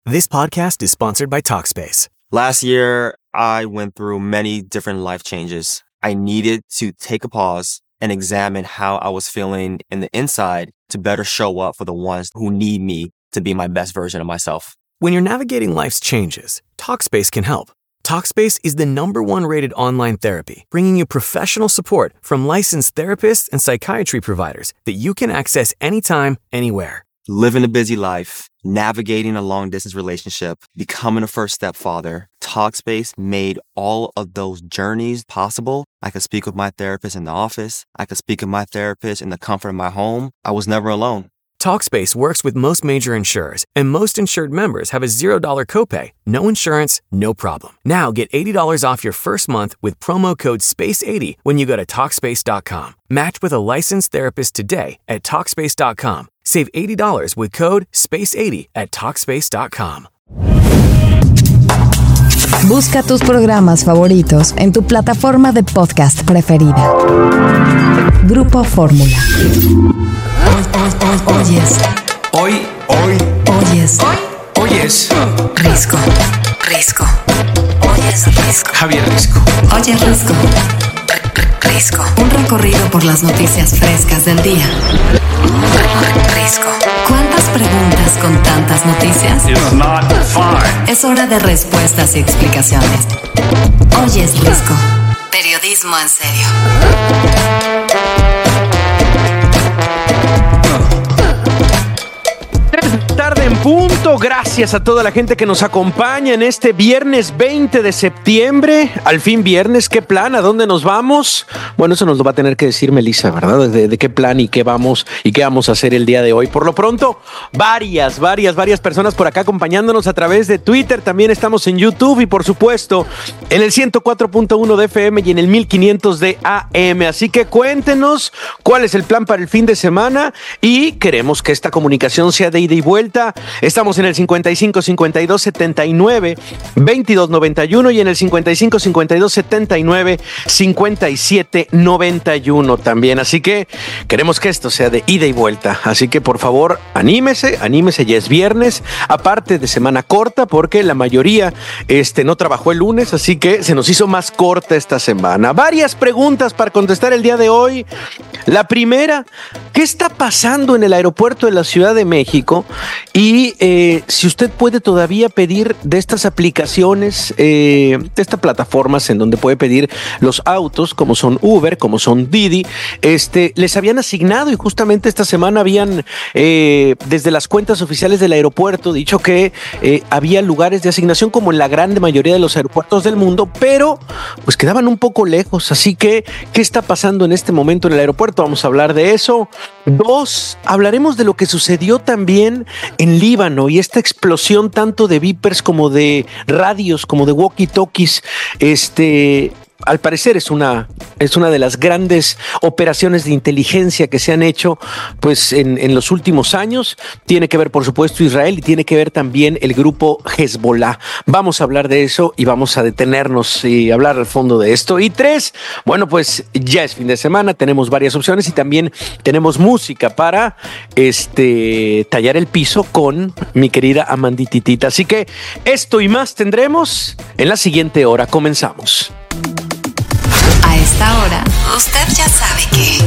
This podcast is sponsored by Talkspace. Last year, I went through many different life changes. I needed to take a pause and examine how I was feeling in the inside to better show up for the ones who need me to be my best version of myself. When you're navigating life's changes, Talkspace can help. Talkspace is the #1 rated online therapy, bringing you professional support from licensed therapists and psychiatry providers that you can access anytime, anywhere. Living a busy life, navigating a long-distance relationship, becoming a first-step father, Talkspace made all of those journeys possible. I could speak with my therapist in the office. I could speak with my therapist in the comfort of my home. I was never alone. Talkspace works with most major insurers, and most insured members have a $0 copay. No insurance, no problem. Now get $80 off your first month with promo code SPACE80 when you go to Talkspace.com. Match with a licensed therapist today at Talkspace.com. Save $80 with code SPACE80 at Talkspace.com. Busca tus programas favoritos en tu plataforma de podcast preferida. Grupo Fórmula. Oyes Risco. Oyes Risco. Javier Risco. Oyes Risco. Risco. Un recorrido por las noticias frescas del día. Risco. ¿Cuántas preguntas con tantas noticias? It's not fine. Es hora de respuestas y explicaciones. Oyes Risco. Periodismo en serio. Tarde en punto, gracias a toda la gente que nos acompaña en este viernes 20 de septiembre. Al fin viernes, ¿qué plan? ¿A dónde nos vamos? Bueno, eso nos lo va a tener que decir Melissa, ¿verdad? De qué plan y qué vamos a hacer el día de hoy. Por lo pronto, varias personas por acá acompañándonos a través de Twitter. También estamos en YouTube y por supuesto en el 104.1 de FM y en el 1500 de AM. Así que cuéntenos cuál es el plan para el fin de semana y queremos que esta comunicación sea de ida y vuelta. Estamos en el 55 52 79 22 91 y en el 55 52 79 57 91 también. Así que queremos que esto sea de ida y vuelta. Así que por favor, anímese, ya es viernes, aparte de semana corta, porque la mayoría no trabajó el lunes, así que se nos hizo más corta esta semana. Varias preguntas para contestar el día de hoy. La primera, ¿qué está pasando en el aeropuerto de la Ciudad de México? Y si usted puede todavía pedir de estas aplicaciones, de estas plataformas en donde puede pedir los autos, como son Uber, como son Didi, les habían asignado y justamente esta semana habían, desde las cuentas oficiales del aeropuerto, dicho que había lugares de asignación como en la gran mayoría de los aeropuertos del mundo, pero pues quedaban un poco lejos. Así que, ¿qué está pasando en este momento en el aeropuerto? Vamos a hablar de eso. 2, hablaremos de lo que sucedió también en Líbano y esta explosión tanto de Vipers como de radios, como de walkie-talkies, al parecer es una de las grandes operaciones de inteligencia que se han hecho pues en los últimos años. Tiene que ver, por supuesto, Israel y tiene que ver también el grupo Hezbollah. Vamos a hablar de eso y vamos a detenernos y hablar al fondo de esto. Y 3, bueno, pues ya es fin de semana, tenemos varias opciones y también tenemos música para tallar el piso con mi querida Amandititita. Así que esto y más tendremos en la siguiente hora. Comenzamos. A esta hora, usted ya sabe que...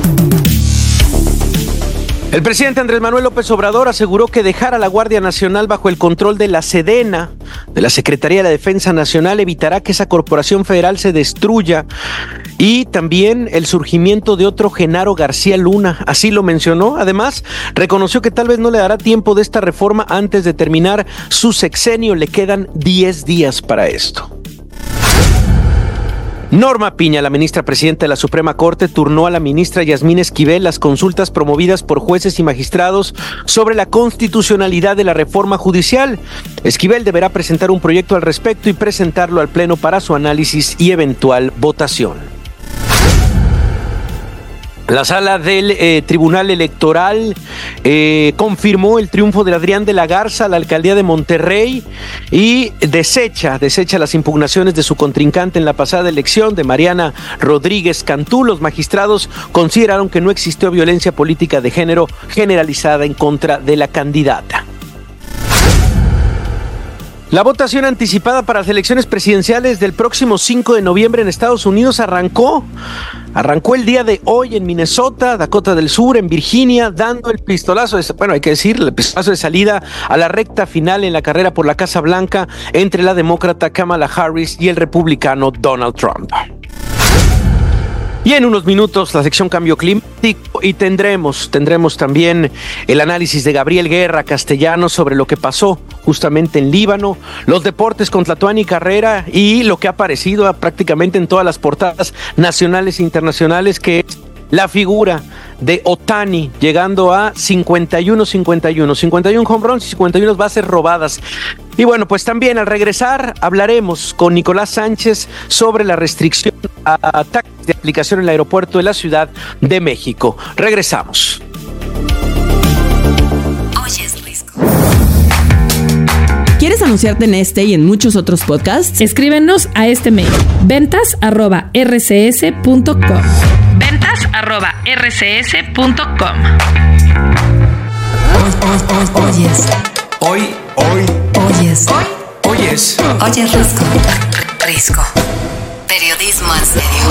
El presidente Andrés Manuel López Obrador aseguró que dejar a la Guardia Nacional bajo el control de la Sedena, de la Secretaría de la Defensa Nacional, evitará que esa corporación federal se destruya y también el surgimiento de otro Genaro García Luna. Así lo mencionó. Además, reconoció que tal vez no le dará tiempo de esta reforma antes de terminar su sexenio. Le quedan 10 días para esto. Norma Piña, la ministra presidenta de la Suprema Corte, turnó a la ministra Yasmín Esquivel las consultas promovidas por jueces y magistrados sobre la constitucionalidad de la reforma judicial. Esquivel deberá presentar un proyecto al respecto y presentarlo al Pleno para su análisis y eventual votación. La sala del Tribunal Electoral confirmó el triunfo de Adrián de la Garza a la alcaldía de Monterrey y desecha las impugnaciones de su contrincante en la pasada elección, de Mariana Rodríguez Cantú. Los magistrados consideraron que no existió violencia política de género generalizada en contra de la candidata. La votación anticipada para las elecciones presidenciales del próximo 5 de noviembre en Estados Unidos arrancó el día de hoy en Minnesota, Dakota del Sur, en Virginia, dando el pistolazo de salida a la recta final en la carrera por la Casa Blanca entre la demócrata Kamala Harris y el republicano Donald Trump. Y en unos minutos la sección Cambio Climático y tendremos también el análisis de Gabriel Guerra Castellano sobre lo que pasó justamente en Líbano, los deportes con Tlatuani Carrera y lo que ha aparecido prácticamente en todas las portadas nacionales e internacionales, que es la figura de Ohtani llegando a 51 home runs y 51 bases robadas. Y bueno, pues también al regresar hablaremos con Nicolás Sánchez sobre la restricción a taxis de aplicación en el aeropuerto de la Ciudad de México. Regresamos. ¿Quieres anunciarte en este y en muchos otros podcasts? Escríbenos a este mail: ventas@rcs.com. ventas@rcs.com. Hoy. Oyes Risco. Periodismo en serio.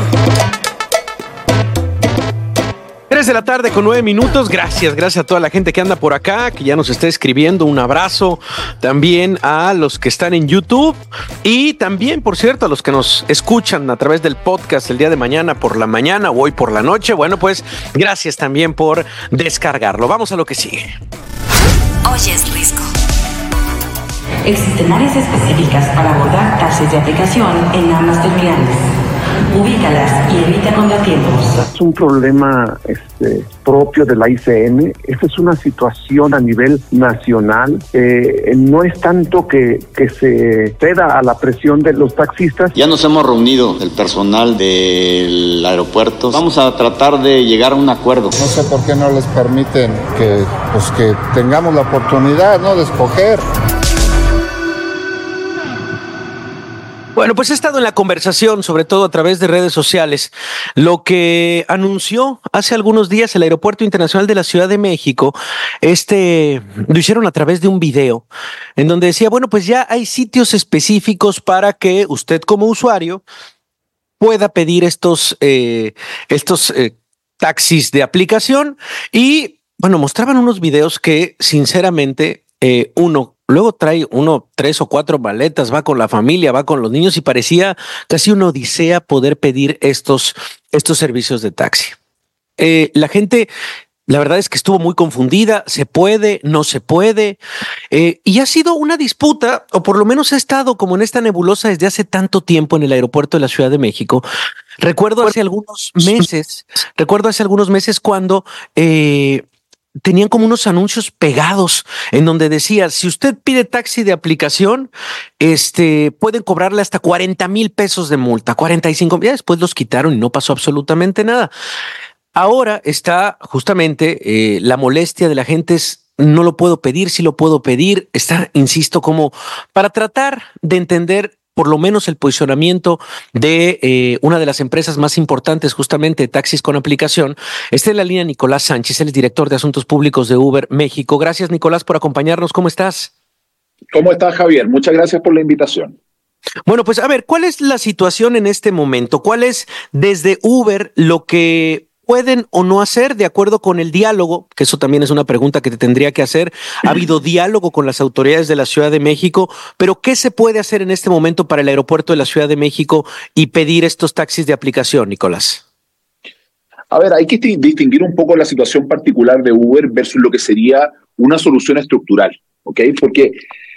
3 de la tarde con 9 minutos. Gracias a toda la gente que anda por acá, que ya nos está escribiendo. Un abrazo también a los que están en YouTube y también, por cierto, a los que nos escuchan a través del podcast el día de mañana por la mañana o hoy por la noche. Bueno, pues gracias también por descargarlo. Vamos a lo que sigue. Oyes Risco. Existen áreas específicas para abordar taxis de aplicación en ambas terminales. Ubícalas y evita contratiempos. Es un problema propio de la ICN. Esta es una situación a nivel nacional. No es tanto que se ceda a la presión de los taxistas. Ya nos hemos reunido el personal del aeropuerto. Vamos a tratar de llegar a un acuerdo. No sé por qué no les permiten que tengamos la oportunidad, ¿no?, de escoger. Bueno, pues he estado en la conversación, sobre todo a través de redes sociales, lo que anunció hace algunos días el Aeropuerto Internacional de la Ciudad de México. Lo hicieron a través de un video en donde decía, bueno, pues ya hay sitios específicos para que usted como usuario pueda pedir estos taxis de aplicación. Y bueno, mostraban unos videos que sinceramente luego trae 3 o 4 maletas, va con la familia, va con los niños y parecía casi una odisea poder pedir estos servicios de taxi. La gente, la verdad es que estuvo muy confundida, se puede, no se puede, y ha sido una disputa, o por lo menos ha estado como en esta nebulosa desde hace tanto tiempo en el aeropuerto de la Ciudad de México. Recuerdo hace algunos meses cuando tenían como unos anuncios pegados en donde decía, si usted pide taxi de aplicación, pueden cobrarle hasta 40,000 pesos de multa, 45. Ya después los quitaron y no pasó absolutamente nada. Ahora está justamente la molestia de la gente es, no lo puedo pedir, sí lo puedo pedir. Está, insisto, como para tratar de entender por lo menos el posicionamiento de una de las empresas más importantes justamente de taxis con aplicación. Está en la línea Nicolás Sánchez, él es director de Asuntos Públicos de Uber México. Gracias, Nicolás, por acompañarnos. ¿Cómo estás? ¿Cómo estás, Javier? Muchas gracias por la invitación. Bueno, pues a ver, ¿cuál es la situación en este momento? ¿Cuál es desde Uber lo que pueden o no hacer de acuerdo con el diálogo? Que eso también es una pregunta que te tendría que hacer. Ha habido diálogo con las autoridades de la Ciudad de México, pero ¿qué se puede hacer en este momento para el aeropuerto de la Ciudad de México y pedir estos taxis de aplicación, Nicolás? A ver, hay que distinguir un poco la situación particular de Uber versus lo que sería una solución estructural, ¿ok? Porque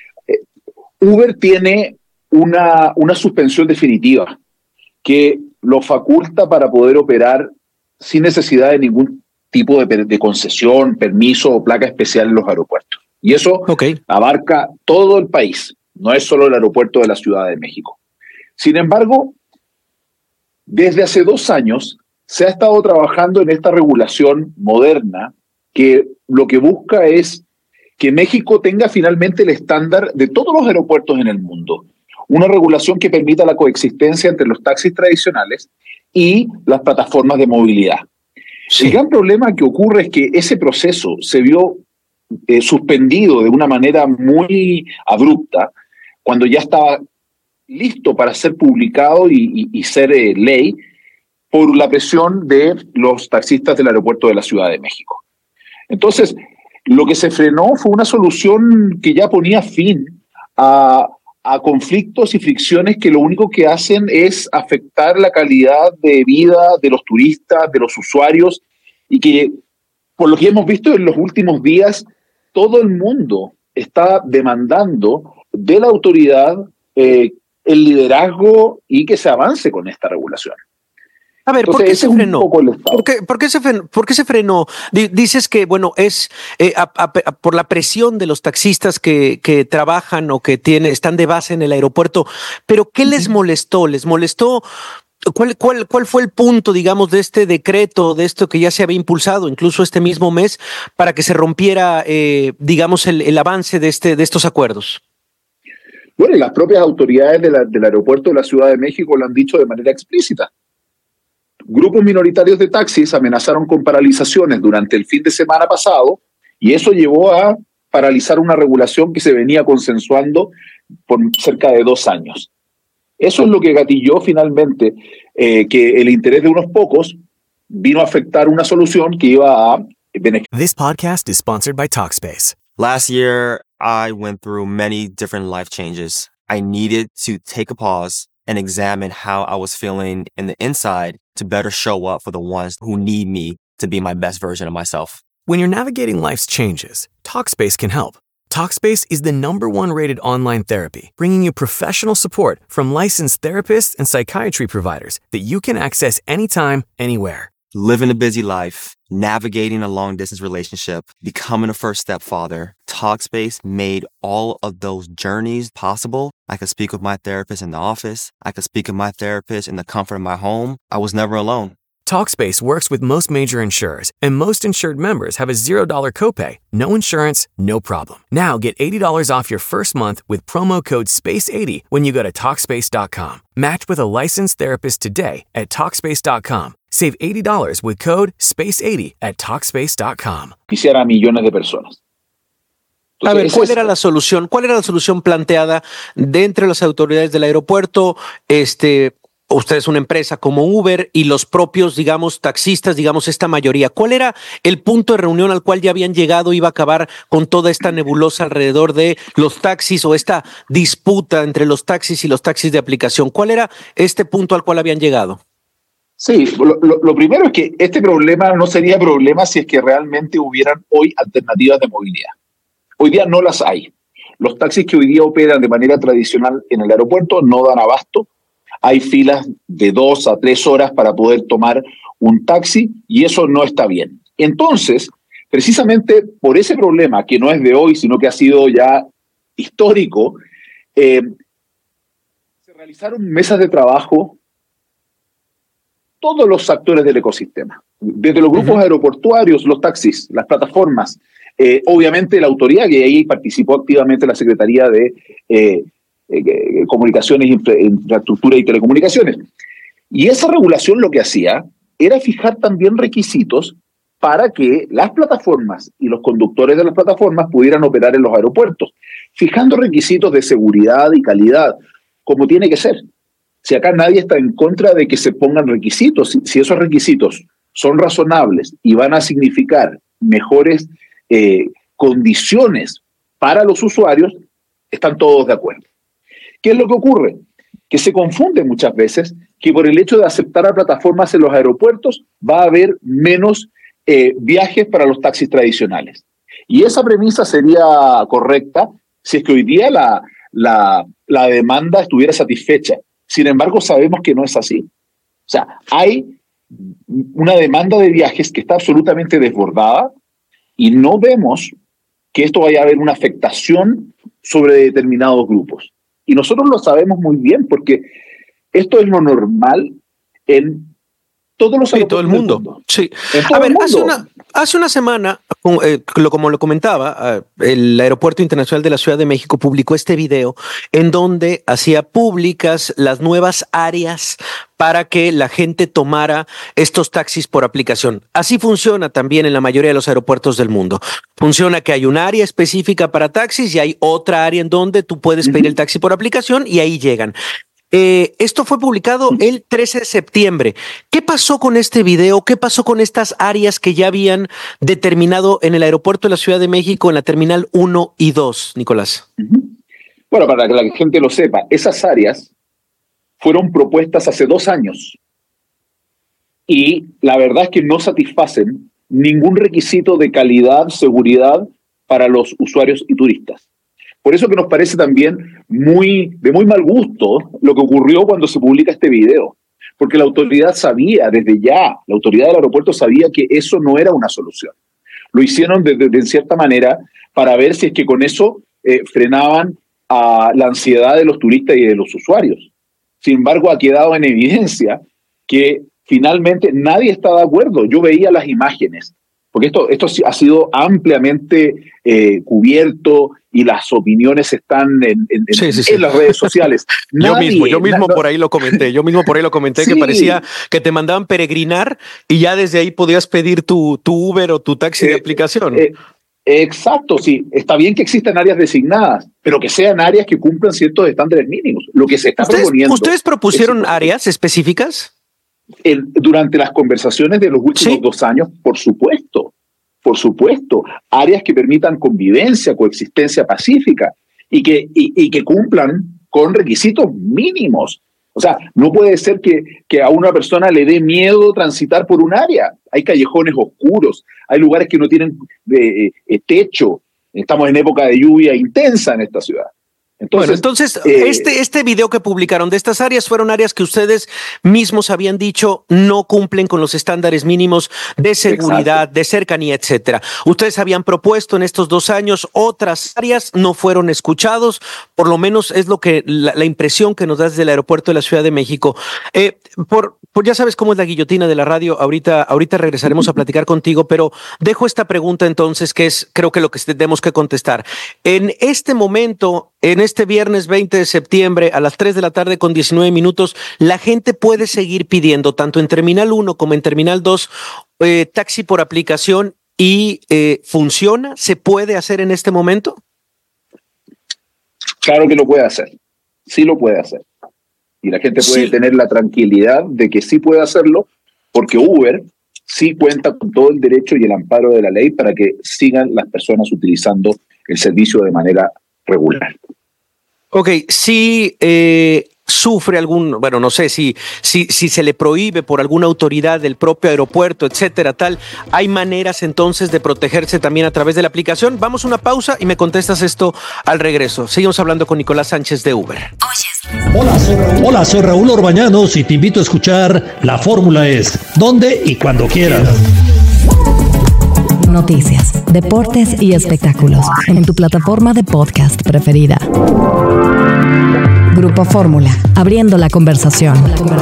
Uber tiene una suspensión definitiva que lo faculta para poder operar sin necesidad de ningún tipo de concesión, permiso o placa especial en los aeropuertos. Y eso abarca todo el país, no es solo el aeropuerto de la Ciudad de México. Sin embargo, desde hace 2 años se ha estado trabajando en esta regulación moderna que lo que busca es que México tenga finalmente el estándar de todos los aeropuertos en el mundo. Una regulación que permita la coexistencia entre los taxis tradicionales y las plataformas de movilidad. Sí. El gran problema que ocurre es que ese proceso se vio suspendido de una manera muy abrupta cuando ya estaba listo para ser publicado y ser ley por la presión de los taxistas del aeropuerto de la Ciudad de México. Entonces, lo que se frenó fue una solución que ya ponía fin a conflictos y fricciones que lo único que hacen es afectar la calidad de vida de los turistas, de los usuarios, y que, por lo que hemos visto en los últimos días, todo el mundo está demandando de la autoridad el liderazgo y que se avance con esta regulación. A ver, entonces, ¿por qué se frenó? ¿Por qué se frenó? Dices que, bueno, es por la presión de los taxistas que trabajan o que están de base en el aeropuerto, pero ¿qué les molestó? ¿Les molestó? ¿Cuál fue el punto, digamos, de este decreto, de esto que ya se había impulsado incluso este mismo mes, para que se rompiera, digamos, el avance de estos acuerdos? Bueno, y las propias autoridades del aeropuerto de la Ciudad de México lo han dicho de manera explícita. Grupos minoritarios de taxis amenazaron con paralizaciones durante el fin de semana pasado, y eso llevó a paralizar una regulación que se venía consensuando por cerca de 2 años. Eso es lo que gatilló finalmente que el interés de unos pocos vino a afectar una solución que iba a beneficiar. This podcast is sponsored by Talkspace. Last year, I went through many different life changes. I needed to take a pause and examine how I was feeling in the inside to better show up for the ones who need me to be my best version of myself. When you're navigating life's changes, Talkspace can help. Talkspace is the #1 rated online therapy, bringing you professional support from licensed therapists and psychiatry providers that you can access anytime, anywhere. Living a busy life, navigating a long-distance relationship, becoming a first-step father, Talkspace made all of those journeys possible. I could speak with my therapist in the office. I could speak with my therapist in the comfort of my home. I was never alone. Talkspace works with most major insurers, and most insured members have a $0 copay, no insurance, no problem. Now get $80 off your first month with promo code SPACE80 when you go to Talkspace.com. Match with a licensed therapist today at Talkspace.com. Save $80 with code SPACE80 at Talkspace.com. Quisiera a millones de personas. Entonces, a ver, ¿cuál era la solución? ¿Cuál era la solución planteada de entre las autoridades del aeropuerto? Usted es una empresa como Uber y los propios, digamos, taxistas, digamos, esta mayoría. ¿Cuál era el punto de reunión al cual ya habían llegado? ¿Iba a acabar con toda esta nebulosa alrededor de los taxis o esta disputa entre los taxis y los taxis de aplicación? ¿Cuál era este punto al cual habían llegado? Sí, lo primero es que este problema no sería problema si es que realmente hubieran hoy alternativas de movilidad. Hoy día no las hay. Los taxis que hoy día operan de manera tradicional en el aeropuerto no dan abasto. Hay filas de 2 a 3 horas para poder tomar un taxi y eso no está bien. Entonces, precisamente por ese problema, que no es de hoy, sino que ha sido ya histórico, se realizaron mesas de trabajo todos los actores del ecosistema, desde los grupos aeroportuarios, los taxis, las plataformas, obviamente la autoridad, que ahí participó activamente la Secretaría de Comunicaciones, Infraestructura y Telecomunicaciones. Y esa regulación lo que hacía era fijar también requisitos para que las plataformas y los conductores de las plataformas pudieran operar en los aeropuertos, fijando requisitos de seguridad y calidad, como tiene que ser. Si acá nadie está en contra de que se pongan requisitos, si esos requisitos son razonables y van a significar mejores condiciones para los usuarios, están todos de acuerdo. ¿Qué es lo que ocurre? Que se confunde muchas veces que por el hecho de aceptar a plataformas en los aeropuertos va a haber menos viajes para los taxis tradicionales. Y esa premisa sería correcta si es que hoy día la demanda estuviera satisfecha. Sin embargo, sabemos que no es así. O sea, hay una demanda de viajes que está absolutamente desbordada y no vemos que esto vaya a haber una afectación sobre determinados grupos. Y nosotros lo sabemos muy bien porque esto es lo normal en todos los todo el mundo. Sí. A ver, hace una semana, como lo comentaba, el Aeropuerto Internacional de la Ciudad de México publicó este video en donde hacía públicas las nuevas áreas para que la gente tomara estos taxis por aplicación. Así funciona también en la mayoría de los aeropuertos del mundo. Funciona que hay un área específica para taxis y hay otra área en donde tú puedes pedir el taxi por aplicación y ahí llegan. Esto fue publicado el 13 de septiembre. ¿Qué pasó con este video? ¿Qué pasó con estas áreas que ya habían determinado en el aeropuerto de la Ciudad de México, en la Terminal 1 y 2, Nicolás? Bueno, para que la gente lo sepa, esas áreas fueron propuestas hace 2 años y la verdad es que no satisfacen ningún requisito de calidad, seguridad para los usuarios y turistas. Por eso que nos parece también de muy mal gusto lo que ocurrió cuando se publica este video, porque la autoridad sabía desde ya, la autoridad del aeropuerto sabía que eso no era una solución. Lo hicieron de cierta manera para ver si es que con eso frenaban a la ansiedad de los turistas y de los usuarios. Sin embargo, ha quedado en evidencia que finalmente nadie está de acuerdo. Yo veía las imágenes, porque esto ha sido ampliamente cubierto y las opiniones están en las redes sociales. Yo mismo por ahí lo comenté. Sí. Que parecía que te mandaban peregrinar y ya desde ahí podías pedir tu Uber o tu taxi de aplicación. Exacto, sí. Está bien que existan áreas designadas, pero que sean áreas que cumplan ciertos estándares mínimos. Lo que se está proponiendo. ¿Ustedes propusieron áreas específicas? Durante las conversaciones de los últimos 2 años, por supuesto, áreas que permitan convivencia, coexistencia pacífica y que cumplan con requisitos mínimos. O sea, no puede ser que a una persona le dé miedo transitar por un área. Hay callejones oscuros, hay lugares que no tienen techo. Estamos en época de lluvia intensa en esta ciudad. Entonces, este video que publicaron de estas áreas fueron áreas que ustedes mismos habían dicho no cumplen con los estándares mínimos de seguridad, de cercanía, etcétera. Ustedes habían propuesto en estos 2 años otras áreas, no fueron escuchados, por lo menos es lo que la impresión que nos das del aeropuerto de la Ciudad de México. Ya sabes cómo es la guillotina de la radio, ahorita regresaremos a platicar contigo, pero dejo esta pregunta entonces, que es creo que lo que tenemos que contestar. En este momento, en este viernes 20 de septiembre a las 3 de la tarde con 19 minutos, la gente puede seguir pidiendo, tanto en Terminal 1 como en Terminal 2, taxi por aplicación y ¿funciona? ¿Se puede hacer en este momento? Claro que lo puede hacer, sí lo puede hacer. Y la gente puede tener la tranquilidad de que sí puede hacerlo, porque Uber sí cuenta con todo el derecho y el amparo de la ley para que sigan las personas utilizando el servicio de manera regular. Ok, si sufre no sé si se le prohíbe por alguna autoridad del propio aeropuerto, etcétera, tal, ¿hay maneras entonces de protegerse también a través de la aplicación? Vamos a una pausa y me contestas esto al regreso. Seguimos hablando con Nicolás Sánchez de Uber. Hola, soy Raúl Orbañanos y te invito a escuchar La Fórmula Es, donde y cuando quieras. Noticias, deportes y espectáculos en tu plataforma de podcast preferida. Grupo Fórmula, abriendo la conversación.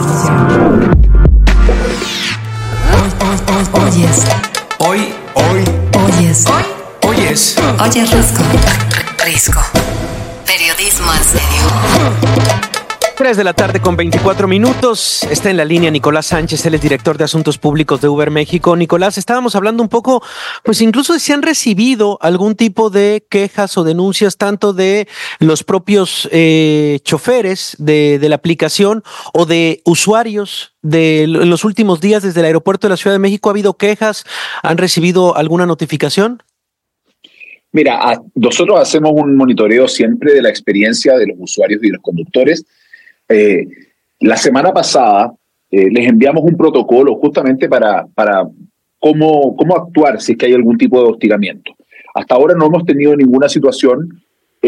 Oyes Risco. Periodismo en serio. 3 de la tarde con 24 minutos. Está en la línea Nicolás Sánchez, él es director de Asuntos Públicos de Uber México. Nicolás, estábamos hablando un poco, pues incluso de si han recibido algún tipo de quejas o denuncias, tanto de los propios choferes de la aplicación o de usuarios en los últimos días desde el aeropuerto de la Ciudad de México. ¿Ha habido quejas? ¿Han recibido alguna notificación? Mira, nosotros hacemos un monitoreo siempre de la experiencia de los usuarios y los conductores. La semana pasada les enviamos un protocolo justamente para cómo actuar si es que hay algún tipo de hostigamiento. Hasta ahora no hemos tenido ninguna situación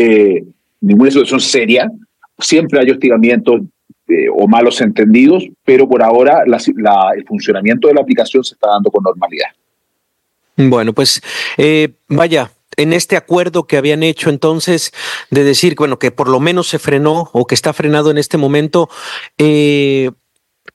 seria. Siempre hay hostigamientos o malos entendidos, pero por ahora el funcionamiento de la aplicación se está dando con normalidad. Bueno, pues en este acuerdo que habían hecho entonces de decir, que por lo menos se frenó o que está frenado en este momento,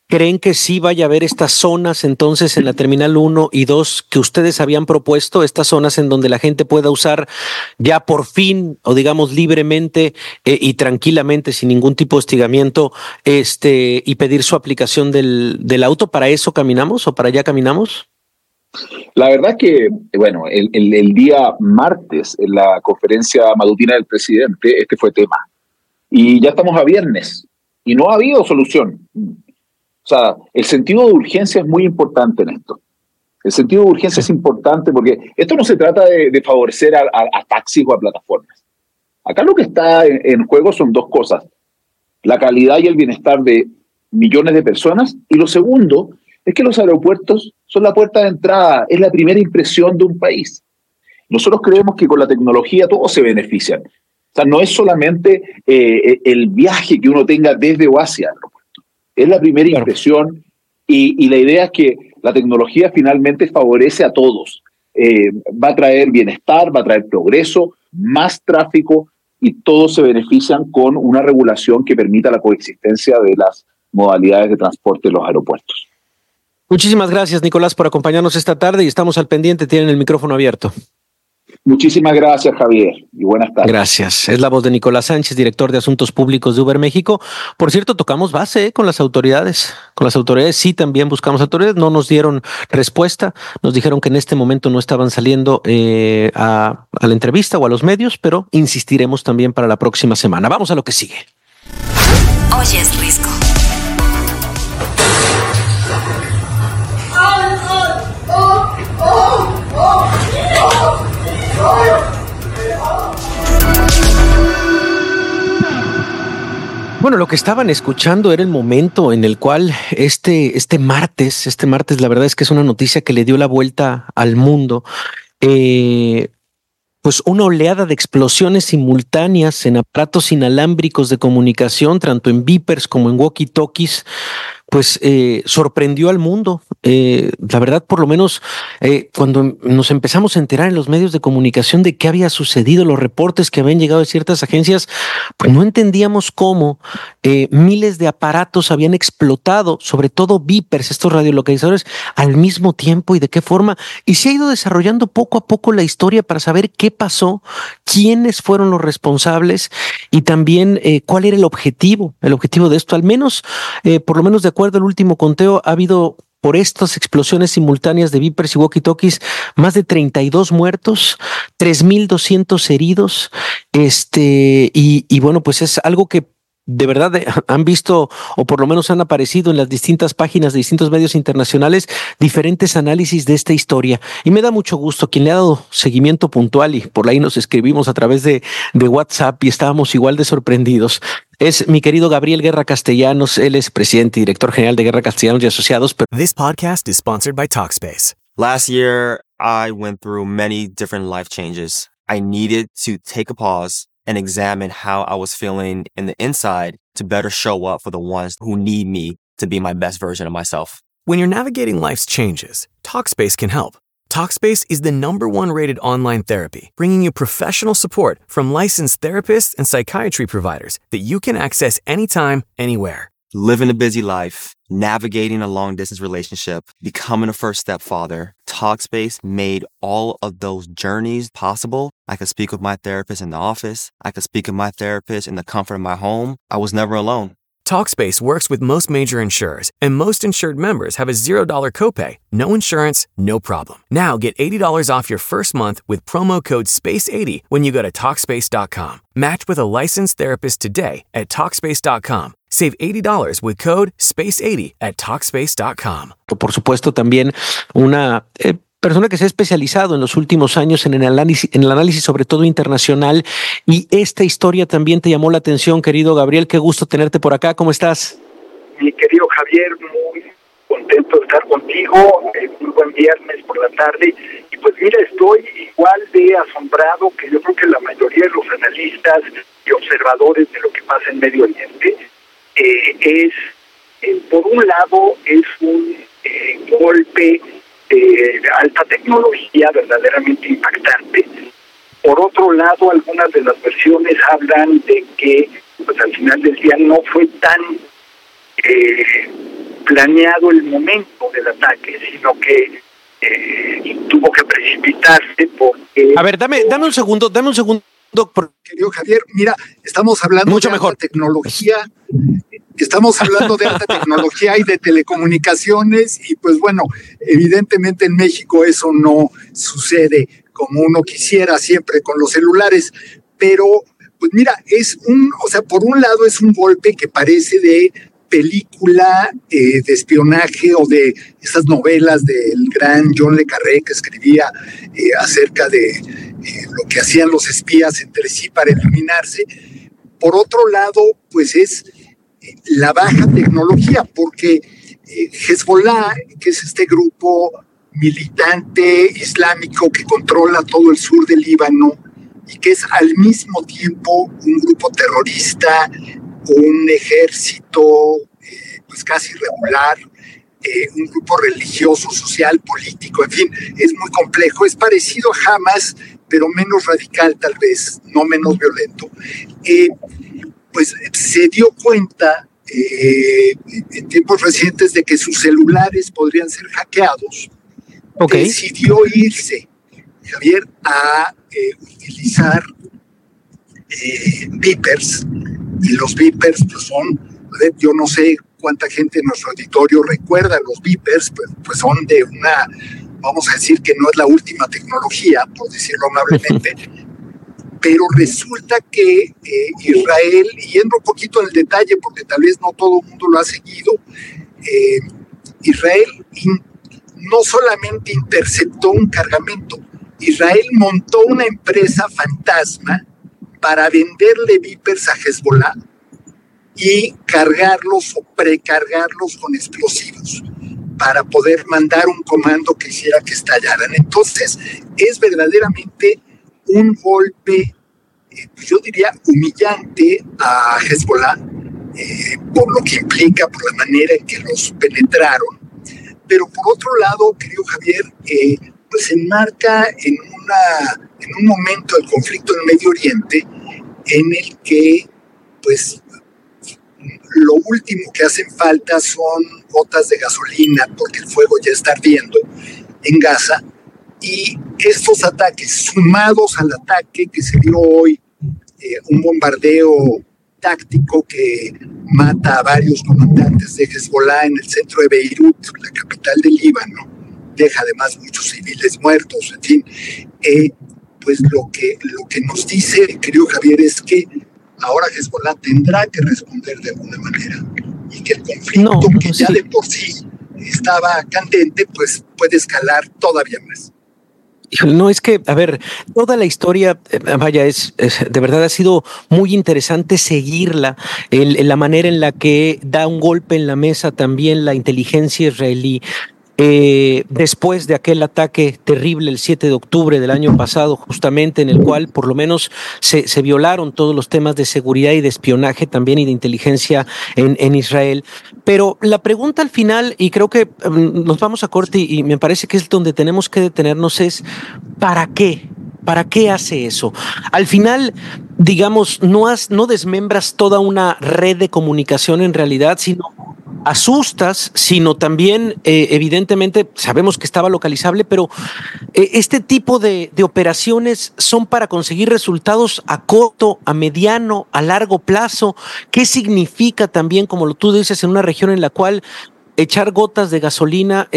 ¿Creen que sí vaya a haber estas zonas entonces en la Terminal 1 y 2 que ustedes habían propuesto, estas zonas en donde la gente pueda usar ya por fin o digamos libremente y tranquilamente sin ningún tipo de hostigamiento y pedir su aplicación del auto? ¿Para eso caminamos o para allá caminamos? La verdad que, bueno, el día martes en la conferencia matutina del presidente, este fue tema. Y ya estamos a viernes y no ha habido solución. O sea, el sentido de urgencia es muy importante en esto. El sentido de urgencia es importante porque esto no se trata de favorecer a taxis o a plataformas. Acá lo que está en juego son dos cosas: la calidad y el bienestar de millones de personas, y lo segundo es que los aeropuertos son la puerta de entrada, es la primera impresión de un país. Nosotros creemos que con la tecnología todos se benefician. O sea, no es solamente el viaje que uno tenga desde o hacia el aeropuerto. Es la primera impresión y la idea es que la tecnología finalmente favorece a todos. Va a traer bienestar, va a traer progreso, más tráfico, y todos se benefician con una regulación que permita la coexistencia de las modalidades de transporte en los aeropuertos. Muchísimas gracias, Nicolás, por acompañarnos esta tarde y estamos al pendiente. Tienen el micrófono abierto. Muchísimas gracias, Javier, y buenas tardes. Gracias. Es la voz de Nicolás Sánchez, director de Asuntos Públicos de Uber México. Por cierto, tocamos base con las autoridades. Con las autoridades sí también buscamos autoridades. No nos dieron respuesta. Nos dijeron que en este momento no estaban saliendo a la entrevista o a los medios, pero insistiremos también para la próxima semana. Vamos a lo que sigue. Oye, es Risco. Bueno, lo que estaban escuchando era el momento en el cual este martes, la verdad es que es una noticia que le dio la vuelta al mundo. Pues una oleada de explosiones simultáneas en aparatos inalámbricos de comunicación, tanto en beepers como en walkie-talkies, pues sorprendió al mundo. La verdad, por lo menos cuando nos empezamos a enterar en los medios de comunicación de qué había sucedido, los reportes que habían llegado de ciertas agencias, pues no entendíamos cómo miles de aparatos habían explotado, sobre todo beepers, estos radiolocalizadores, al mismo tiempo y de qué forma. Y se ha ido desarrollando poco a poco la historia para saber qué pasó, quiénes fueron los responsables y también cuál era el objetivo de esto. Al menos, por lo menos de acuerdo al último conteo, ha habido por estas explosiones simultáneas de beepers y walkie-talkies más de 32 muertos, 3,200 heridos, y bueno, pues es algo que de verdad han visto, o por lo menos han aparecido en las distintas páginas de distintos medios internacionales, diferentes análisis de esta historia. Y me da mucho gusto quien le ha dado seguimiento puntual, y por ahí nos escribimos a través de WhatsApp y estábamos igual de sorprendidos. Es mi querido Gabriel Guerra Castellanos. Él es presidente y director general de Guerra Castellanos y Asociados. This podcast is sponsored by Talkspace. Last year, I went through many different life changes. I needed to take a pause and examine how I was feeling in the inside to better show up for the ones who need me to be my best version of myself. When you're navigating life's changes, Talkspace can help. Talkspace is the #1 rated online therapy, bringing you professional support from licensed therapists and psychiatry providers that you can access anytime, anywhere. Living a busy life, navigating a long-distance relationship, becoming a first-step father, Talkspace made all of those journeys possible. I could speak with my therapist in the office. I could speak with my therapist in the comfort of my home. I was never alone. Talkspace works with most major insurers, and most insured members have a $0 copay. No insurance, no problem. Now get $80 off your first month with promo code SPACE80 when you go to Talkspace.com. Match with a licensed therapist today at Talkspace.com. Save $80 with code SPACE80 at Talkspace.com. Por supuesto, también una persona que se ha especializado en los últimos años en el análisis sobre todo internacional, y esta historia también te llamó la atención, querido Gabriel. Qué gusto tenerte por acá. ¿Cómo estás? Mi querido Javier, muy contento de estar contigo. Muy buen viernes por la tarde. Y pues mira, estoy igual de asombrado que yo creo que la mayoría de los analistas y observadores de lo que pasa en Medio Oriente. Por un lado, es un golpe de alta tecnología verdaderamente impactante. Por otro lado, algunas de las versiones hablan de que pues al final del día no fue tan planeado el momento del ataque, sino que tuvo que precipitarse porque... A ver, dame un segundo. Querido Javier, mira, estamos hablando mucho de mejor. Alta tecnología, estamos hablando de alta tecnología y de telecomunicaciones, y pues bueno, evidentemente en México eso no sucede como uno quisiera siempre con los celulares, pero pues mira, por un lado es un golpe que parece de película de espionaje o de esas novelas del gran John le Carré que escribía acerca de lo que hacían los espías entre sí para eliminarse. Por otro lado, pues es la baja tecnología, porque Hezbollah, que es este grupo militante islámico que controla todo el sur del Líbano y que es al mismo tiempo un grupo terrorista, un ejército pues casi regular, un grupo religioso, social, político, en fin, es muy complejo, es parecido a Hamas, pero menos radical tal vez, no menos violento. Pues se dio cuenta en tiempos recientes de que sus celulares podrían ser hackeados. Okay. Decidió irse, Javier, a utilizar beepers, y los beepers pues son, yo no sé cuánta gente en nuestro auditorio recuerda los beepers, pues son de una, vamos a decir que no es la última tecnología, por decirlo amablemente, pero resulta que Israel, yendo un poquito en el detalle, porque tal vez no todo el mundo lo ha seguido, Israel no solamente interceptó un cargamento, Israel montó una empresa fantasma para venderle beepers a Hezbollah y cargarlos o precargarlos con explosivos para poder mandar un comando que hiciera que estallaran. Entonces, es verdaderamente un golpe, yo diría, humillante a Hezbollah, por lo que implica, por la manera en que los penetraron. Pero por otro lado, querido Javier, pues se enmarca en un momento del conflicto en Medio Oriente en el que, pues, lo último que hacen falta son gotas de gasolina porque el fuego ya está ardiendo en Gaza, y estos ataques sumados al ataque que se dio hoy, un bombardeo táctico que mata a varios comandantes de Hezbollah en el centro de Beirut, la capital del Líbano, deja además muchos civiles muertos, en fin, pues lo que nos dice, querido Javier, es que ahora Hezbollah tendrá que responder de alguna manera, y que el conflicto que ya de por sí estaba candente, pues puede escalar todavía más. No, es que, a ver, toda la historia, vaya, es de verdad ha sido muy interesante seguirla, en la manera en la que da un golpe en la mesa también la inteligencia israelí. Después de aquel ataque terrible el 7 de octubre del año pasado, justamente en el cual por lo menos se violaron todos los temas de seguridad y de espionaje también y de inteligencia en Israel. Pero la pregunta al final, y creo que nos vamos a corte y me parece que es donde tenemos que detenernos, es ¿para qué? ¿Para qué hace eso? Al final, digamos, no desmembras toda una red de comunicación en realidad, sino asustas, sino también, evidentemente, sabemos que estaba localizable, pero este tipo de operaciones son para conseguir resultados a corto, a mediano, a largo plazo. ¿Qué significa también, como tú dices, en una región en la cual echar gotas de gasolina,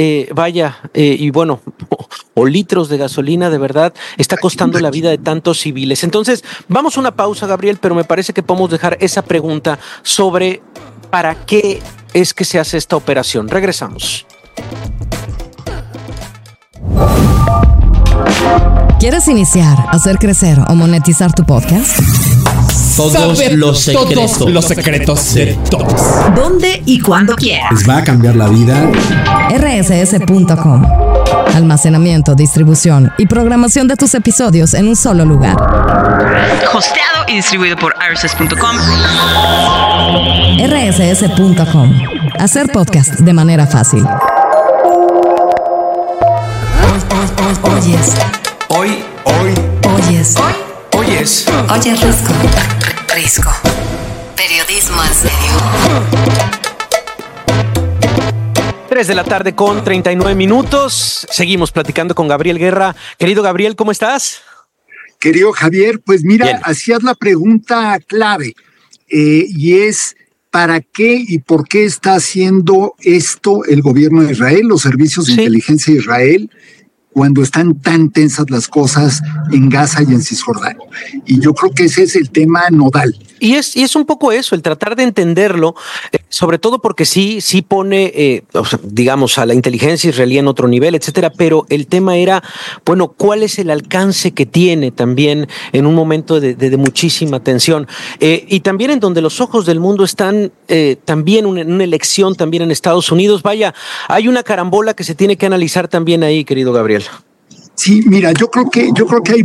y bueno, o litros de gasolina, de verdad, está costando la vida de tantos civiles? Entonces, vamos a una pausa, Gabriel, pero me parece que podemos dejar esa pregunta sobre ¿para qué es que se hace esta operación? Regresamos. ¿Quieres iniciar, hacer crecer o monetizar tu podcast? Todos los secretos de todos. ¿Dónde y cuándo quieras? Les va a cambiar la vida. RSS.com. Almacenamiento, distribución y programación de tus episodios en un solo lugar. Hosteado y distribuido por RSS.com. RSS.com. Hacer podcast de manera fácil. Oyes Risco. Periodismo en serio. 3:39 p.m. Seguimos platicando con Gabriel Guerra. Querido Gabriel, ¿cómo estás? Querido Javier, pues mira, Bien. hacías la pregunta clave y es ¿para qué y por qué está haciendo esto el gobierno de Israel, los servicios de inteligencia de Israel, cuando están tan tensas las cosas en Gaza y en Cisjordania? Y yo creo que ese es el tema nodal. Y es un poco eso, el tratar de entenderlo, sobre todo porque sí pone, digamos, a la inteligencia israelí en otro nivel, etcétera, pero el tema era, bueno, ¿cuál es el alcance que tiene también en un momento de muchísima tensión? Y también en donde los ojos del mundo están también en una elección también en Estados Unidos. Vaya, hay una carambola que se tiene que analizar también ahí, querido Gabriel. Sí, mira, yo creo que hay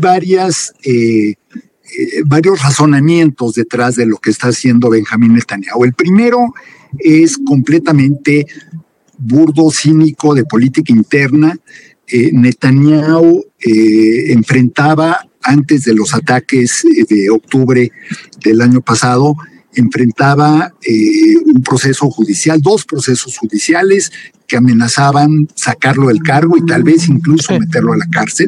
varios razonamientos detrás de lo que está haciendo Benjamín Netanyahu. El primero es completamente burdo, cínico, de política interna. Netanyahu enfrentaba, antes de los ataques de octubre del año pasado, enfrentaba un proceso judicial, 2 procesos judiciales que amenazaban sacarlo del cargo y tal vez incluso meterlo a la cárcel.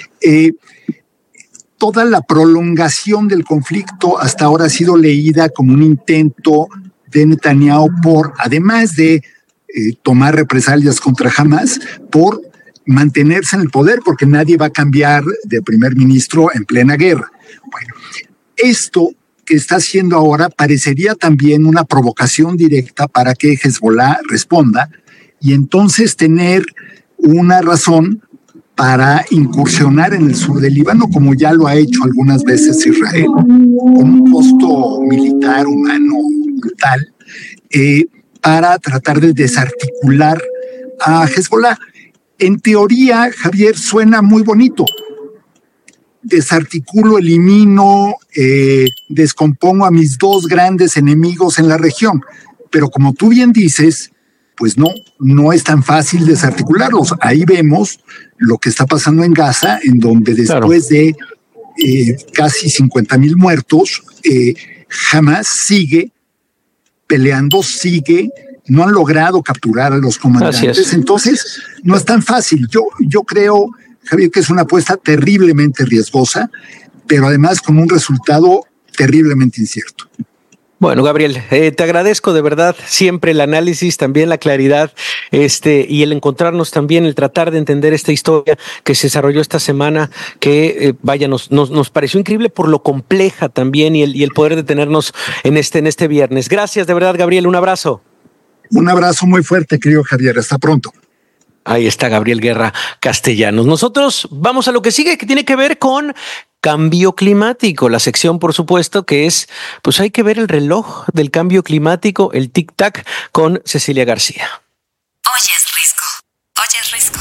Toda la prolongación del conflicto hasta ahora ha sido leída como un intento de Netanyahu por, además de tomar represalias contra Hamas, por mantenerse en el poder, porque nadie va a cambiar de primer ministro en plena guerra. Bueno, esto que está haciendo ahora parecería también una provocación directa para que Hezbollah responda y entonces tener una razón para incursionar en el sur del Líbano, como ya lo ha hecho algunas veces Israel, con un costo militar, humano, brutal, para tratar de desarticular a Hezbollah. En teoría, Javier, suena muy bonito. Desarticulo, elimino, descompongo a mis 2 grandes enemigos en la región. Pero como tú bien dices, pues no es tan fácil desarticularlos. Ahí vemos lo que está pasando en Gaza, en donde después de casi 50,000 muertos, Hamas sigue peleando, no han logrado capturar a los comandantes. Entonces, no es tan fácil. Yo creo, Javier, que es una apuesta terriblemente riesgosa, pero además con un resultado terriblemente incierto. Bueno, Gabriel, te agradezco de verdad siempre el análisis, también la claridad, y el encontrarnos también, el tratar de entender esta historia que se desarrolló esta semana, que nos pareció increíble por lo compleja también y el poder detenernos en este viernes. Gracias de verdad, Gabriel, un abrazo. Un abrazo muy fuerte, querido Javier, hasta pronto. Ahí está Gabriel Guerra Castellanos. Nosotros vamos a lo que sigue, que tiene que ver con cambio climático, la sección, por supuesto, que es, pues hay que ver el reloj del cambio climático, el tic-tac, con Cecilia García. Oyes Risco.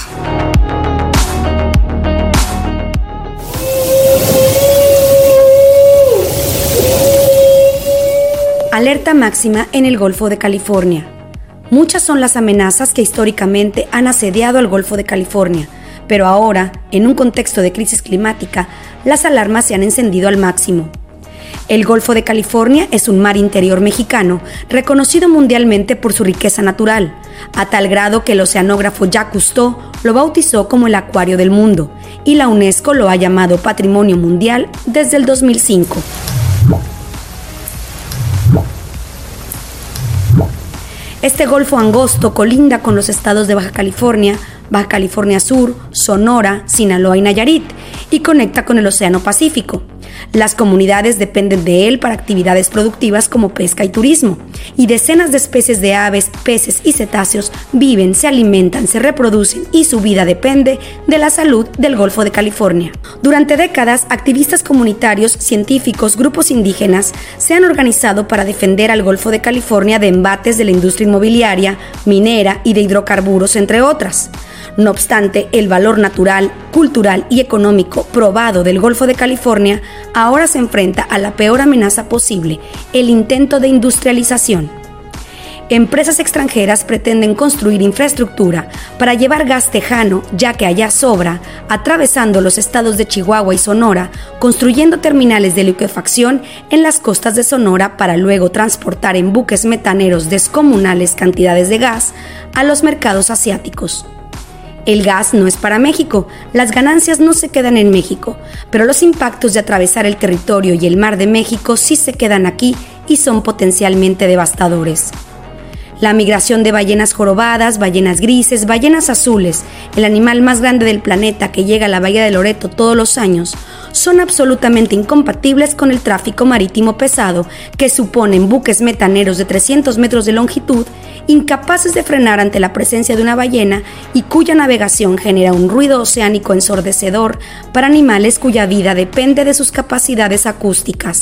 Alerta máxima en el Golfo de California. Muchas son las amenazas que históricamente han asediado al Golfo de California, pero ahora, en un contexto de crisis climática, las alarmas se han encendido al máximo. El Golfo de California es un mar interior mexicano reconocido mundialmente por su riqueza natural, a tal grado que el oceanógrafo Jacques Cousteau lo bautizó como el acuario del mundo y la UNESCO lo ha llamado Patrimonio Mundial desde el 2005. Este golfo angosto colinda con los estados de Baja California Sur, Sonora, Sinaloa y Nayarit, y conecta con el Océano Pacífico. Las comunidades dependen de él para actividades productivas como pesca y turismo, y decenas de especies de aves, peces y cetáceos viven, se alimentan, se reproducen y su vida depende de la salud del Golfo de California. Durante décadas, activistas comunitarios, científicos, grupos indígenas se han organizado para defender al Golfo de California de embates de la industria inmobiliaria, minera y de hidrocarburos, entre otras. No obstante, el valor natural, cultural y económico probado del Golfo de California ahora se enfrenta a la peor amenaza posible, el intento de industrialización. empresas extranjeras pretenden construir infraestructura para llevar gas tejano, ya que allá sobra, atravesando los estados de Chihuahua y Sonora, construyendo terminales de liquefacción en las costas de Sonora para luego transportar en buques metaneros descomunales cantidades de gas a los mercados asiáticos. El gas no es para México, las ganancias no se quedan en México, pero los impactos de atravesar el territorio y el mar de México sí se quedan aquí y son potencialmente devastadores. La migración de ballenas jorobadas, ballenas grises, ballenas azules, el animal más grande del planeta que llega a la bahía de Loreto todos los años, son absolutamente incompatibles con el tráfico marítimo pesado que suponen buques metaneros de 300 metros de longitud, incapaces de frenar ante la presencia de una ballena y cuya navegación genera un ruido oceánico ensordecedor para animales cuya vida depende de sus capacidades acústicas.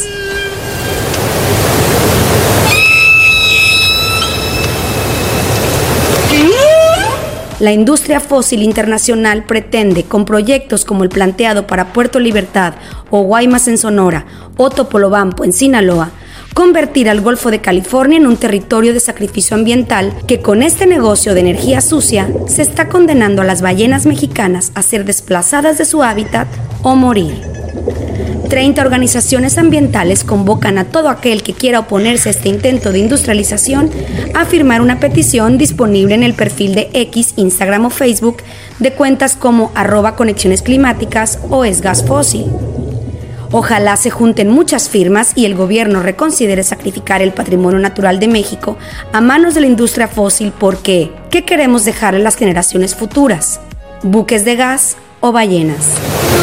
La industria fósil internacional pretende, con proyectos como el planteado para Puerto Libertad o Guaymas en Sonora o Topolobampo en Sinaloa, convertir al Golfo de California en un territorio de sacrificio ambiental que con este negocio de energía sucia se está condenando a las ballenas mexicanas a ser desplazadas de su hábitat o morir. 30 organizaciones ambientales convocan a todo aquel que quiera oponerse a este intento de industrialización a firmar una petición disponible en el perfil de X, Instagram o Facebook de cuentas como @conexionesclimáticas o Es Gas Fósil. Ojalá se junten muchas firmas y el gobierno reconsidere sacrificar el patrimonio natural de México a manos de la industria fósil porque ¿qué queremos dejar a las generaciones futuras? ¿Buques de gas o ballenas?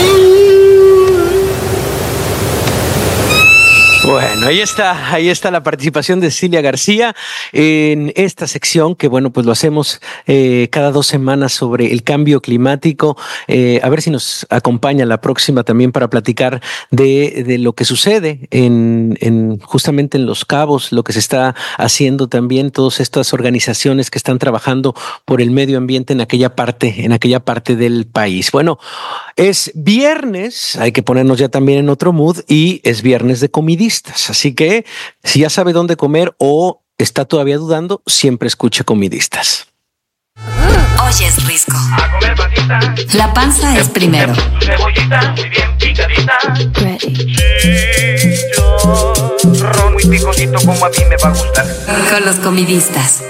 Bueno, ahí está la participación de Cecilia García en esta sección que, bueno, pues lo hacemos cada 2 semanas sobre el cambio climático. A ver si nos acompaña la próxima también para platicar de lo que sucede justamente en Los Cabos, lo que se está haciendo también, todas estas organizaciones que están trabajando por el medio ambiente en aquella parte del país. Bueno, es viernes, hay que ponernos ya también en otro mood y es viernes de comidistas. Así que si ya sabe dónde comer o está todavía dudando, siempre escuche Comidistas. Hoy es Risco. La panza es primero. Muy picosito como a mí me va a gustar. Con los Comidistas.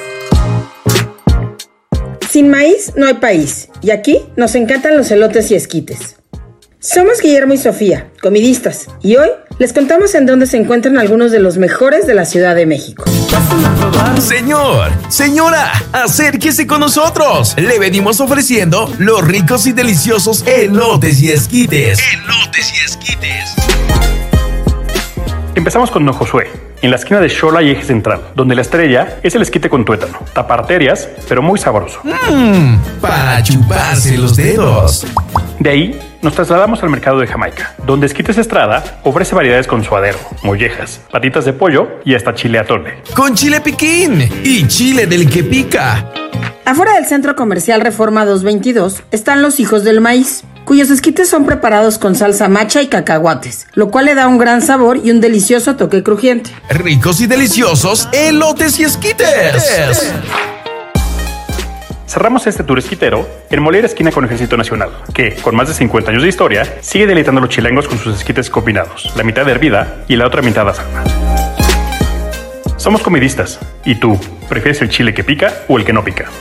Sin maíz no hay país. Y aquí nos encantan los elotes y esquites. Somos Guillermo y Sofía, comidistas, y hoy les contamos en dónde se encuentran algunos de los mejores de la Ciudad de México. Señor, señora, acérquese con nosotros. Le venimos ofreciendo los ricos y deliciosos elotes y esquites. Elotes y esquites. Empezamos con Don Josué, en la esquina de Xola y Eje Central, donde la estrella es el esquite con tuétano. Tapa arterias, pero muy sabroso. Para chuparse los dedos. De ahí nos trasladamos al mercado de Jamaica, donde Esquites Estrada ofrece variedades con suadero, mollejas, patitas de pollo y hasta chile atole. Con chile piquín y chile del que pica. Afuera del Centro Comercial Reforma 222 están los Hijos del Maíz, cuyos esquites son preparados con salsa macha y cacahuates, lo cual le da un gran sabor y un delicioso toque crujiente. Ricos y deliciosos elotes y esquites. Cerramos este tour esquitero en Molera esquina con Ejército Nacional, que, con más de 50 años de historia, sigue deleitando a los chilengos con sus esquites combinados, la mitad hervida y la otra mitad asada. Somos comidistas, ¿y tú, prefieres el chile que pica o el que no pica?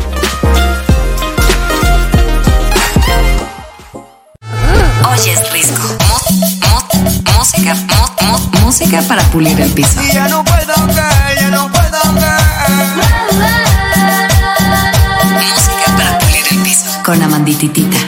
Hoy es Risco. Música para pulir el piso. Ya no puedo caer, ya no puedo Música para pulir el piso. Con Amandititita.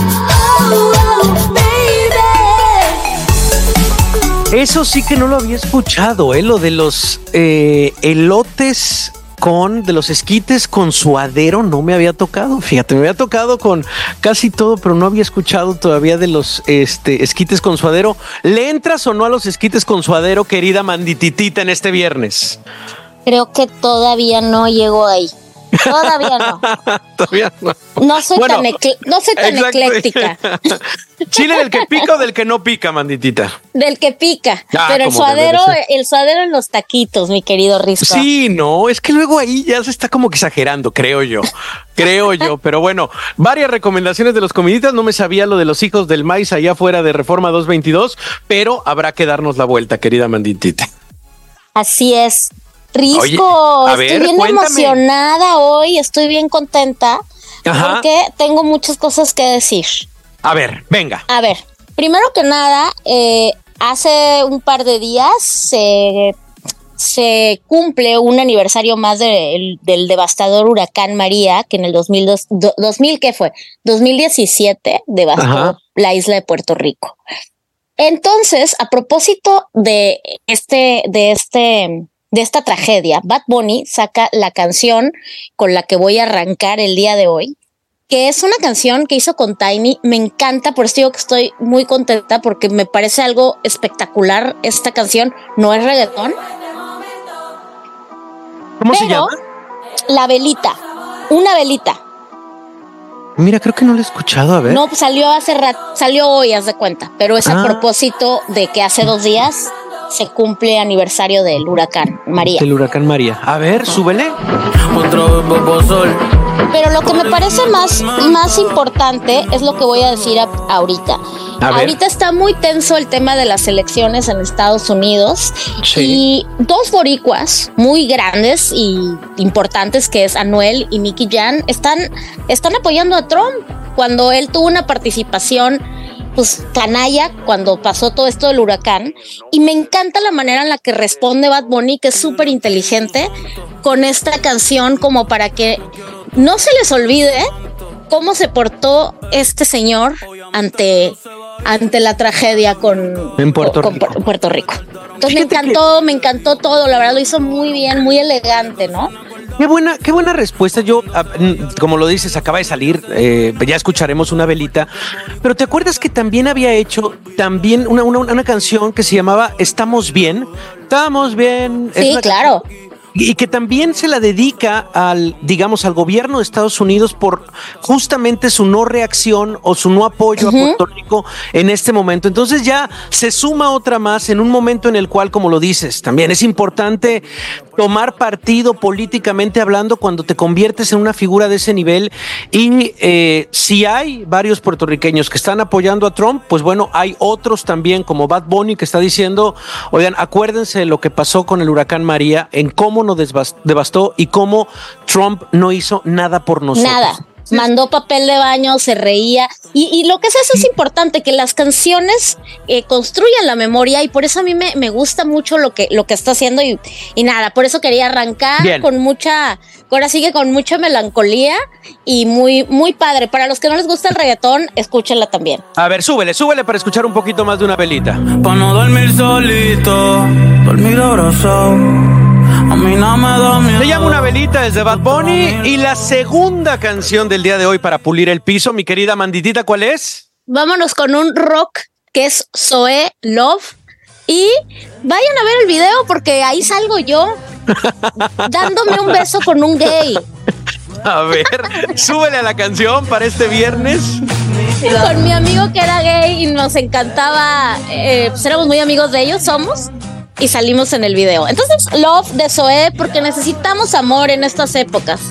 Eso sí que no lo había escuchado, lo de los elotes de los esquites con suadero no me había tocado. Fíjate, me había tocado con casi todo, pero no había escuchado todavía de los esquites con suadero. ¿Le entras o no a los esquites con suadero, querida Mandititita, en este viernes? Creo que todavía no llego ahí. Todavía no. Todavía no. No soy tan ecléctica. ¿Chile del que pica o del que no pica, Manditita? Del que pica. Pero el suadero en los taquitos, mi querido Risco. Sí, no, es que luego ahí ya se está como que exagerando, creo yo. Pero bueno, varias recomendaciones de los comiditas. No me sabía lo de los hijos del maíz allá afuera de Reforma 222, pero habrá que darnos la vuelta, querida Manditita. Así es. Risco, oye, estoy bien emocionada hoy, estoy bien contenta. Ajá. Porque tengo muchas cosas que decir. A ver, venga. A ver, primero que nada, hace un par de días se cumple un aniversario más del devastador huracán María, que en el 2017 devastó la isla de Puerto Rico. Entonces, a propósito de esta tragedia, Bad Bunny saca la canción con la que voy a arrancar el día de hoy, que es una canción que hizo con Tiny. Me encanta, por eso digo que estoy muy contenta, porque me parece algo espectacular. Esta canción no es reggaetón. ¿Cómo se llama? La velita, una velita. Mira, creo que no lo he escuchado, a ver. No, pues salió hoy, haz de cuenta, pero es a propósito de que hace 2 días se cumple aniversario del huracán María. El huracán María. A ver, súbele. Pero lo que me parece más importante es lo que voy a decir ahorita. Ahorita está muy tenso el tema de las elecciones en Estados Unidos. Sí. Y 2 boricuas muy grandes y importantes, que es Anuel y Nicky Jam, están apoyando a Trump cuando él tuvo una participación pues canalla cuando pasó todo esto del huracán. Y me encanta la manera en la que responde Bad Bunny, que es súper inteligente con esta canción, como para que no se les olvide cómo se portó este señor ante la tragedia en Puerto Rico. Entonces me encantó todo, la verdad lo hizo muy bien, muy elegante, ¿no? Qué buena respuesta. Yo, como lo dices, acaba de salir, ya escucharemos una velita, pero ¿te acuerdas que también había hecho una canción que se llamaba Estamos Bien? Estamos bien. Sí, claro. Y que también se la dedica al gobierno de Estados Unidos por justamente su no reacción o su no apoyo a Puerto Rico en este momento. Entonces ya se suma otra más en un momento en el cual, como lo dices, también es importante tomar partido políticamente hablando cuando te conviertes en una figura de ese nivel. Y si hay varios puertorriqueños que están apoyando a Trump, pues bueno, hay otros también como Bad Bunny que está diciendo, oigan, acuérdense de lo que pasó con el huracán María, en cómo nos devastó y cómo Trump no hizo nada por nosotros. Nada. Mandó papel de baño, se reía. Y lo que es eso es importante, que las canciones construyan la memoria, y por eso a mí me gusta mucho lo que está haciendo. Y nada, por eso quería arrancar ahora sigue con mucha melancolía y muy, muy padre. Para los que no les gusta el reggaetón, escúchenla también. A ver, súbele para escuchar un poquito más de una velita. Para no dormir solito, dormir abrazado. A mí no me da miedo. Se llama Una velita desde Bad Bunny. Y la segunda canción del día de hoy para pulir el piso, mi querida Manditita, ¿cuál es? Vámonos con un rock que es Zoe Love. Y vayan a ver el video porque ahí salgo yo dándome un beso con un gay. A ver, súbele a la canción para este viernes. Con mi amigo que era gay y nos encantaba, pues éramos muy amigos de ellos, y salimos en el video. Entonces, Love de Zoe, porque necesitamos amor en estas épocas.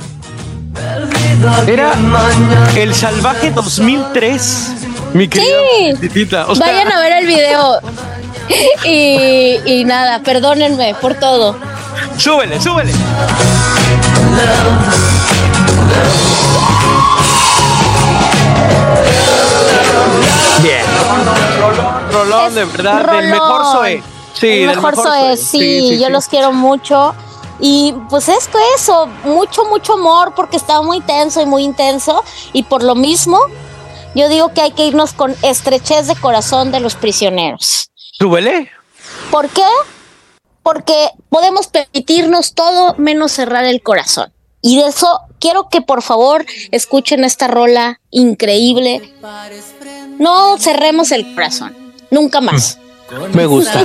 Era el salvaje 2003, mi querida Manditita. O sea, vayan a ver el video. Y nada, perdónenme por todo. Súbele. Bien. Rolón, de verdad, rolón. Del mejor Zoe. Sí, el mejor Zoe, sí, yo los quiero mucho. Y pues es que eso, mucho amor, porque estaba muy tenso y muy intenso. Y por lo mismo, yo digo que hay que irnos con estrechez de corazón de Los Prisioneros. ¿Súbele? ¿Por qué? Porque podemos permitirnos todo menos cerrar el corazón. Y de eso quiero que por favor escuchen esta rola increíble. No cerremos el corazón, nunca más. Me gusta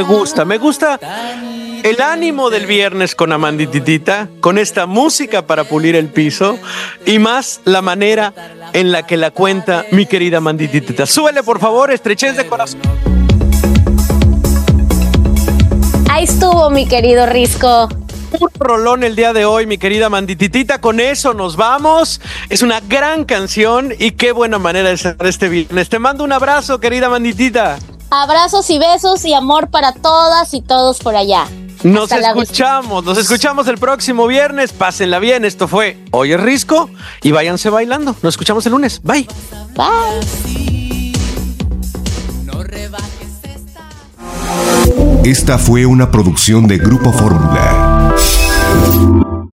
el ánimo del viernes con Amandititita, con esta música para pulir el piso y más la manera en la que la cuenta mi querida Amandititita. Súbele, por favor, estrechez de corazón. Ahí estuvo, mi querido Risco. Un rolón el día de hoy, mi querida Amandititita. Con eso nos vamos. Es una gran canción y qué buena manera de cerrar este viernes. Te mando un abrazo, querida Amanditita. Abrazos y besos y amor para todas y todos por allá. Nos escuchamos el próximo viernes. Pásenla bien. Esto fue Hoy es Risco y váyanse bailando. Nos escuchamos el lunes. Bye. Bye. Esta fue una producción de Grupo Fórmula.